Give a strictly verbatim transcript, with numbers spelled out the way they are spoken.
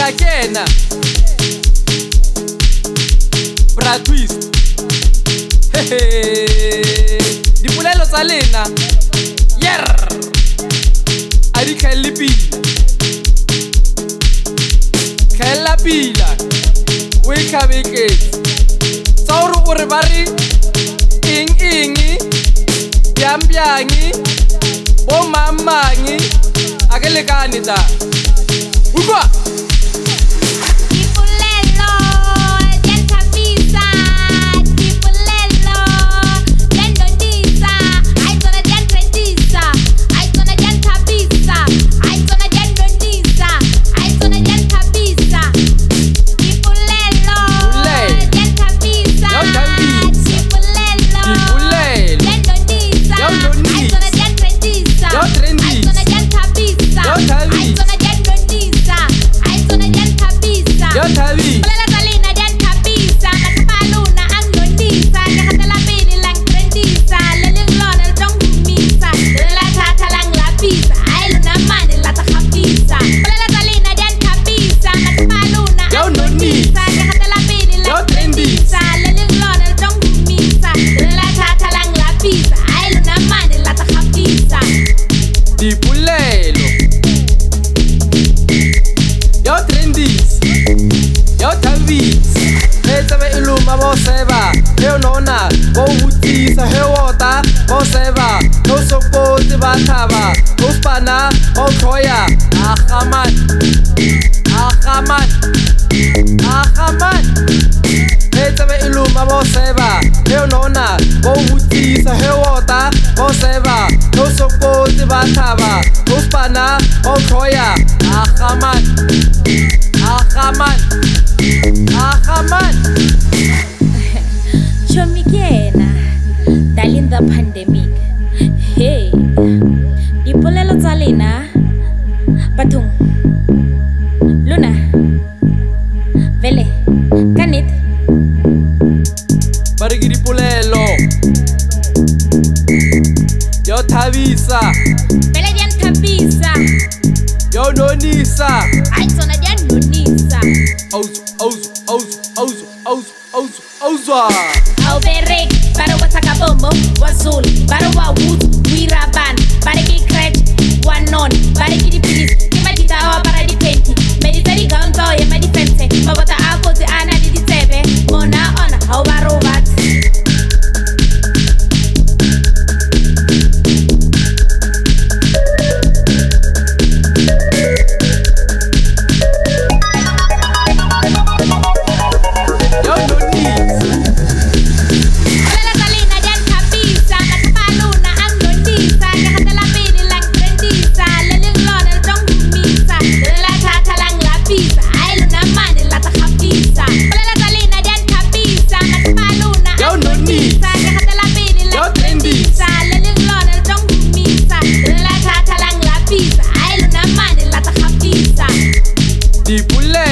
Ya kena Bra Twist. Dipolelo tsa lena yer a di khaele pila khaela pila o e khabeketse tsa gore o re ba re eng eng byang byang bo mamangi a ke lekane ta utlwa Dipolelo Yo trendis Yo tabis He tsebe iluma bo seba He nona bo hutisa He wota bo seba Ho sokoti ba thaba Ho spana bo khoya Akhaman Akhaman Akhaman He tsebe iluma bo seba He nona bo hutisa He wota bo seba Ho sokoti ba thaba Ho spana bo khoya Akhaman Akhaman Akhaman Chomikena Dalin the pandemic. Hey Dipolelo tsa lena Bathong Luna Vele Kanit Bare ke dipolelo Yo thabisa Vele dian thabisa Yo nonisa Ai tsona dian nonisa Auzu auzu auzu auzu auzu auzu auzwa Au berek Bara wataka bombo Wazul Bara wa wood Wiraban Bara ki crutch Wanon Bara ki di please Kima di tawa bara di penti Medita di gonzo Ye ma di fente Mabota ako ti ana di di tebe Mona ona Hau baro bat Dipolelo